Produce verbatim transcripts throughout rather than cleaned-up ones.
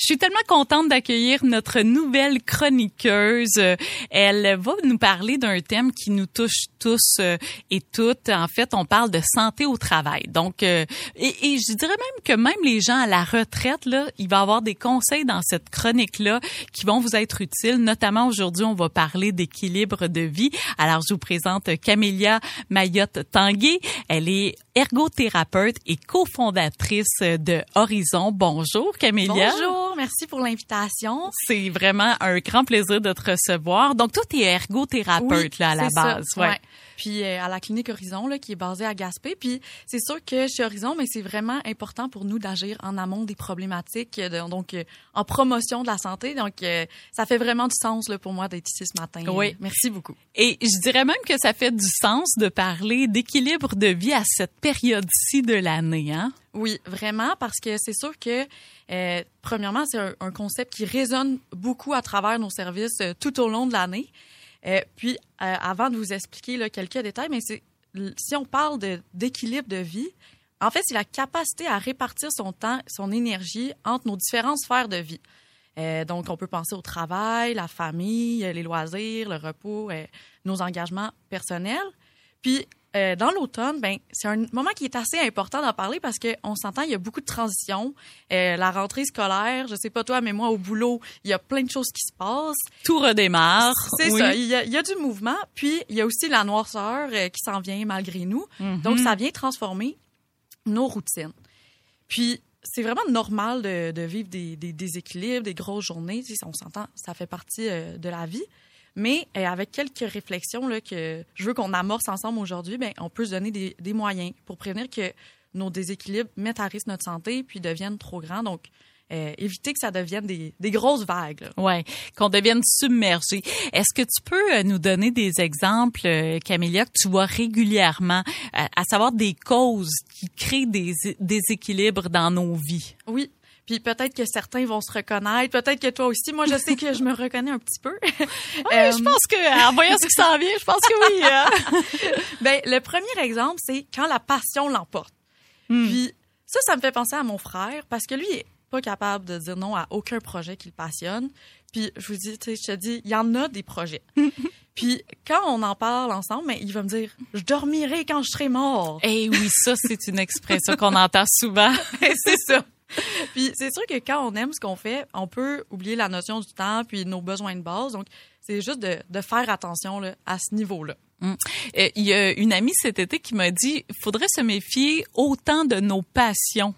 Je suis tellement contente d'accueillir notre nouvelle chroniqueuse. Elle va nous parler d'un thème qui nous touche tous et toutes. En fait, on parle de santé au travail. Donc, et, et je dirais même que même les gens à la retraite, là, il va y avoir des conseils dans cette chronique-là qui vont vous être utiles. Notamment, aujourd'hui, on va parler d'équilibre de vie. Alors, je vous présente Camélia Mayotte-Tanguay. Elle est ergothérapeute et cofondatrice de Horizon. Bonjour, Camélia. Bonjour, merci pour l'invitation. C'est vraiment un grand plaisir de te recevoir. Donc, toi, tu es ergothérapeute oui, là, à la base. Ça, ouais. ouais. Puis euh, à la clinique Horizon, là, qui est basée à Gaspé. Puis c'est sûr que chez Horizon, mais c'est vraiment important pour nous d'agir en amont des problématiques, de, donc euh, en promotion de la santé. Donc, euh, ça fait vraiment du sens là, pour moi d'être ici ce matin. Oui. Merci beaucoup. Et je dirais même que ça fait du sens de parler d'équilibre de vie à cette période-ci de l'année, hein? Oui, vraiment, parce que c'est sûr que, euh, premièrement, c'est un, un concept qui résonne beaucoup à travers nos services euh, tout au long de l'année. Euh, puis, euh, avant de vous expliquer là, quelques détails, mais c'est si on parle de, d'équilibre de vie, en fait, c'est la capacité à répartir son temps, son énergie entre nos différentes sphères de vie. Euh, donc, on peut penser au travail, la famille, les loisirs, le repos, euh, nos engagements personnels. Puis, euh, dans l'automne, ben c'est un moment qui est assez important d'en parler parce qu'on s'entend, il y a beaucoup de transitions. Euh, la rentrée scolaire, je sais pas toi, mais moi, au boulot, il y a plein de choses qui se passent. Tout redémarre. C'est oui. ça, il y, a, il y a du mouvement. Puis, il y a aussi la noirceur euh, qui s'en vient malgré nous. Mm-hmm. Donc, ça vient transformer nos routines. Puis, c'est vraiment normal de, de vivre des, des déséquilibres, des grosses journées. Tu sais, on s'entend, ça fait partie euh, de la vie. Mais euh, avec quelques réflexions là, que je veux qu'on amorce ensemble aujourd'hui, ben, on peut se donner des, des moyens pour prévenir que nos déséquilibres mettent à risque notre santé puis deviennent trop grands. Donc, euh, éviter que ça devienne des, des grosses vagues. Oui, qu'on devienne submergé. Est-ce que tu peux nous donner des exemples, Camélia, que tu vois régulièrement, à savoir des causes qui créent des déséquilibres dans nos vies? Oui. Puis peut-être que certains vont se reconnaître, peut-être que toi aussi. Moi, je sais que je me reconnais un petit peu. Oui, euh, je pense que, en voyant ce qui s'en vient, je pense que oui. Hein? Ben, le premier exemple, c'est quand la passion l'emporte. Hmm. Puis ça, ça me fait penser à mon frère parce que lui, il est pas capable de dire non à aucun projet qui le passionne. Puis je vous dis, tu sais, je te dis, il y en a des projets. Puis quand on en parle ensemble, ben, il va me dire, je dormirai quand je serai mort. Eh oui, ça, c'est une expression qu'on entend souvent. C'est ça. Puis c'est sûr que quand on aime ce qu'on fait, on peut oublier la notion du temps puis nos besoins de base. Donc, c'est juste de, de faire attention là, à ce niveau-là. Hum. Euh, il y a une amie cet été qui m'a dit « Faudrait se méfier autant de nos passions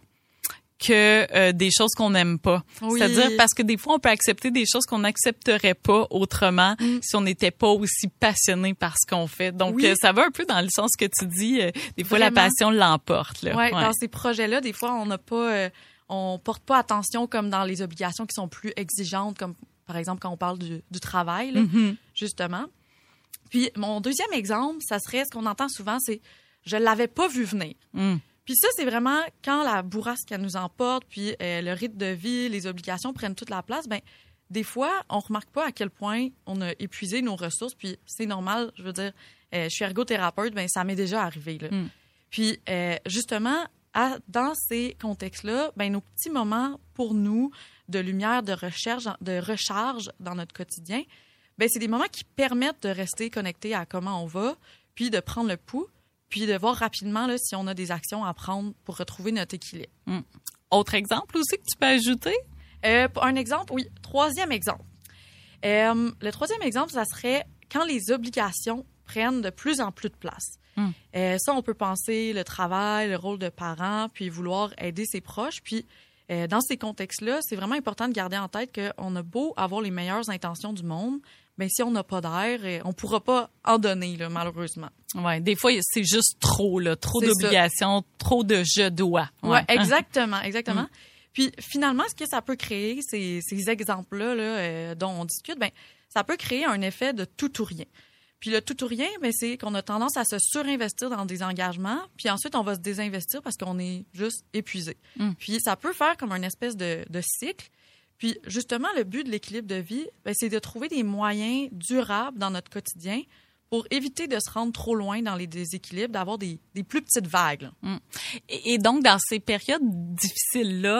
que euh, des choses qu'on n'aime pas. Oui. » C'est-à-dire parce que des fois, on peut accepter des choses qu'on n'accepterait pas autrement mm. si on n'était pas aussi passionné par ce qu'on fait. Donc, oui. euh, ça va un peu dans le sens que tu dis, euh, des fois, Vraiment. La passion l'emporte. Là. Ouais, ouais, dans ces projets-là, des fois, on n'a pas... Euh, on porte pas attention comme dans les obligations qui sont plus exigeantes, comme par exemple quand on parle du, du travail, là, mm-hmm. justement. Puis mon deuxième exemple, ça serait ce qu'on entend souvent, c'est « je l'avais pas vu venir mm. ». Puis ça, c'est vraiment quand la bourrasque elle nous emporte, puis euh, le rythme de vie, les obligations prennent toute la place, ben des fois, on remarque pas à quel point on a épuisé nos ressources, puis c'est normal, je veux dire, euh, je suis ergothérapeute, ben ça m'est déjà arrivé, là. Mm. Puis euh, justement, À, dans ces contextes-là, ben nos petits moments pour nous de lumière, de recherche, de recharge dans notre quotidien, ben c'est des moments qui permettent de rester connectés à comment on va, puis de prendre le pouls, puis de voir rapidement là, si on a des actions à prendre pour retrouver notre équilibre. Mmh. Autre exemple aussi que tu peux ajouter? Euh, un exemple, oui. Troisième exemple. Euh, le troisième exemple, ça serait quand les obligations prennent de plus en plus de place. Mm. Euh, ça, on peut penser le travail, le rôle de parent, puis vouloir aider ses proches. Puis, euh, dans ces contextes-là, c'est vraiment important de garder en tête qu'on a beau avoir les meilleures intentions du monde, mais si on n'a pas d'air, on ne pourra pas en donner, là, malheureusement. Oui, des fois, c'est juste trop, là, trop c'est d'obligations, ça. Trop de « je dois ». Oui, ouais, exactement, exactement. Mm. Puis, finalement, ce que ça peut créer, ces, ces exemples-là là, euh, dont on discute, ben, ça peut créer un effet de tout ou rien. Puis le tout ou rien, ben, c'est qu'on a tendance à se surinvestir dans des engagements, puis ensuite, on va se désinvestir parce qu'on est juste épuisé. Mm. Puis ça peut faire comme une espèce de, de cycle. Puis justement, le but de l'équilibre de vie, ben, c'est de trouver des moyens durables dans notre quotidien pour éviter de se rendre trop loin dans les déséquilibres, d'avoir des, des plus petites vagues. Mm. Et, et donc, dans ces périodes difficiles-là,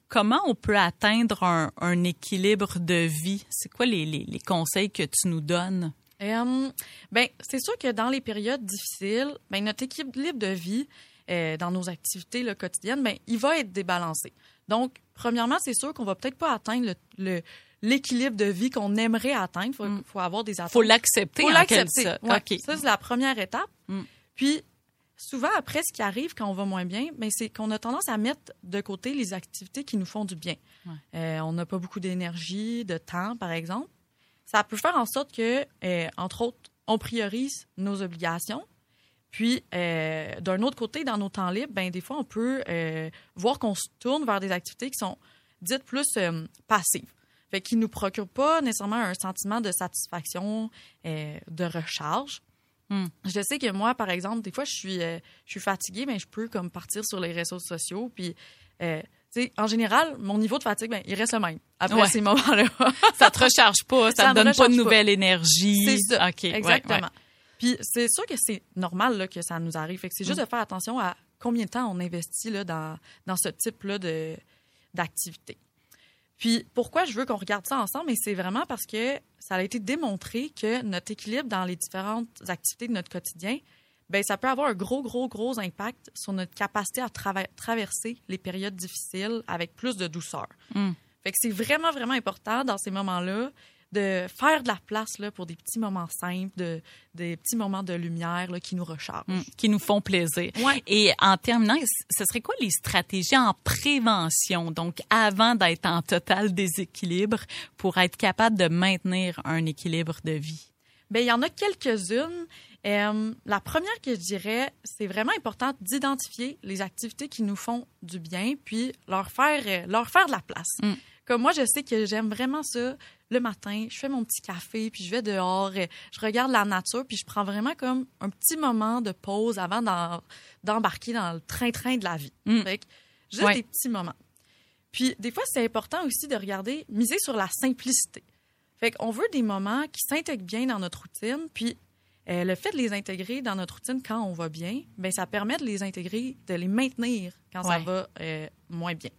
comment on peut atteindre un, un équilibre de vie? C'est quoi les, les, les conseils que tu nous donnes? Euh, ben, c'est sûr que dans les périodes difficiles, ben, notre équilibre de vie euh, dans nos activités là, quotidiennes, ben, il va être débalancé. Donc, premièrement, c'est sûr qu'on va peut-être pas atteindre le, le, l'équilibre de vie qu'on aimerait atteindre. Il faut, mm. faut avoir des attentes. Faut l'accepter. Faut en l'accepter. Quelque Ouais. Okay. Ça, c'est la première étape. Mm. Puis, souvent, après, ce qui arrive quand on va moins bien, ben, c'est qu'on a tendance à mettre de côté les activités qui nous font du bien. Ouais. Euh, on n'a pas beaucoup d'énergie, de temps, par exemple. Ça peut faire en sorte que, euh, entre autres, on priorise nos obligations. Puis, euh, d'un autre côté, dans nos temps libres, ben, des fois, on peut euh, voir qu'on se tourne vers des activités qui sont dites plus euh, passives. Fait qu'ils ne nous procurent pas nécessairement un sentiment de satisfaction, euh, de recharge. Mm. Je sais que moi, par exemple, des fois, je suis, euh, je suis fatiguée, mais je peux comme partir sur les réseaux sociaux. Puis, euh, tu sais, en général, mon niveau de fatigue, ben, il reste le même après ouais. ces moments-là. Ça te recharge pas, ça, ça te donne pas de nouvelle pas. énergie. C'est ça, okay. exactement. Ouais, ouais. Puis c'est sûr que c'est normal là, que ça nous arrive. Fait que c'est juste mm. de faire attention à combien de temps on investit là, dans, dans ce type-là de, d'activité. Puis pourquoi je veux qu'on regarde ça ensemble, mais c'est vraiment parce que ça a été démontré que notre équilibre dans les différentes activités de notre quotidien, bien, ça peut avoir un gros, gros, gros impact sur notre capacité à trava- traverser les périodes difficiles avec plus de douceur. Mm. Fait que c'est vraiment, vraiment important dans ces moments-là de faire de la place là, pour des petits moments simples, de, des petits moments de lumière là, qui nous rechargent. Mm, qui nous font plaisir. Ouais. Et en terminant, ce serait quoi les stratégies en prévention, donc avant d'être en total déséquilibre, pour être capable de maintenir un équilibre de vie? Bien, il y en a quelques-unes. Euh, la première que je dirais, c'est vraiment important d'identifier les activités qui nous font du bien, puis leur faire, leur faire de la place. Mm. Comme moi, je sais que j'aime vraiment ça. Le matin, je fais mon petit café, puis je vais dehors, je regarde la nature, puis je prends vraiment comme un petit moment de pause avant d'en, d'embarquer dans le train-train de la vie. Mm. Fait que juste ouais. des petits moments. Puis des fois, c'est important aussi de regarder, miser sur la simplicité. Fait qu'on veut des moments qui s'intègrent bien dans notre routine, puis euh, le fait de les intégrer dans notre routine quand on va bien, bien, ça permet de les intégrer, de les maintenir quand ouais. ça va euh, moins bien.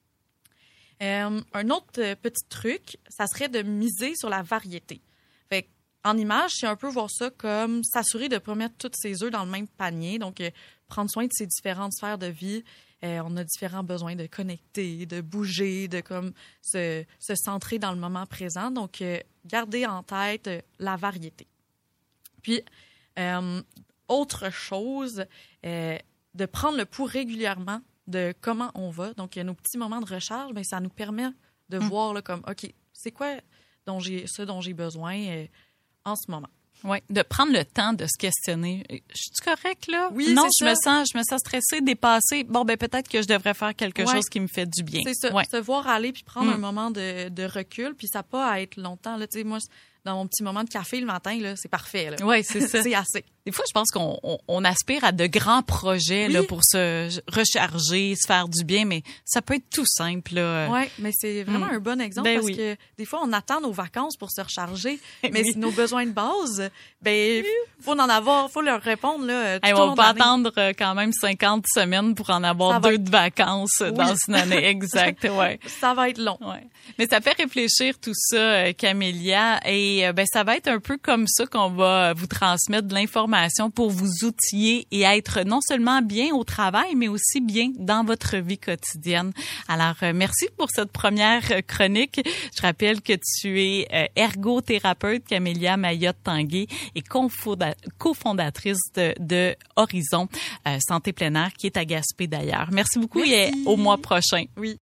Euh, un autre euh, petit truc, ça serait de miser sur la variété. Fait en image, c'est un peu voir ça comme s'assurer de ne pas mettre tous ses œufs dans le même panier. Donc, euh, prendre soin de ses différentes sphères de vie. Euh, on a différents besoins de connecter, de bouger, de comme se, se centrer dans le moment présent. Donc, euh, garder en tête euh, la variété. Puis, euh, autre chose, euh, de prendre le pouls régulièrement de comment on va. Donc, nos petits moments de recharge, bien, ça nous permet de mmh. voir là, comme, OK, c'est quoi dont j'ai, ce dont j'ai besoin euh, en ce moment. Oui, de prendre le temps de se questionner. Je suis correcte, là? Oui, non, c'est je ça. me sens, je me sens stressée, dépassée. Bon, ben peut-être que je devrais faire quelque ouais. chose qui me fait du bien. C'est ça, ouais. se voir aller puis prendre mmh. un moment de, de recul, puis ça n'a pas à être longtemps. Là, tu sais, moi, dans mon petit moment de café le matin, là, c'est parfait. Oui, c'est ça. C'est assez. Des fois, je pense qu'on on, on aspire à de grands projets oui. là, pour se recharger, se faire du bien, mais ça peut être tout simple. Oui, mais c'est vraiment mmh. un bon exemple ben parce oui. que des fois, on attend nos vacances pour se recharger, mais oui. nos besoins de base, ben il faut en avoir, il faut leur répondre. Là, tout hey, au on long va de attendre quand même cinquante semaines pour en avoir ça deux être... de vacances oui. dans une année. Exact, ouais. Ça va être long. Ouais. Mais ça fait réfléchir tout ça, Camélia, et ben ça va être un peu comme ça qu'on va vous transmettre de l'information pour vous outiller et être non seulement bien au travail, mais aussi bien dans votre vie quotidienne. Alors, euh, merci pour cette première chronique. Je rappelle que tu es euh, ergothérapeute, Camélia Mayotte-Tanguay, et confonda- cofondatrice de, de Horizon euh, Santé plein air, qui est à Gaspé d'ailleurs. Merci beaucoup merci. Et au mois prochain. Oui.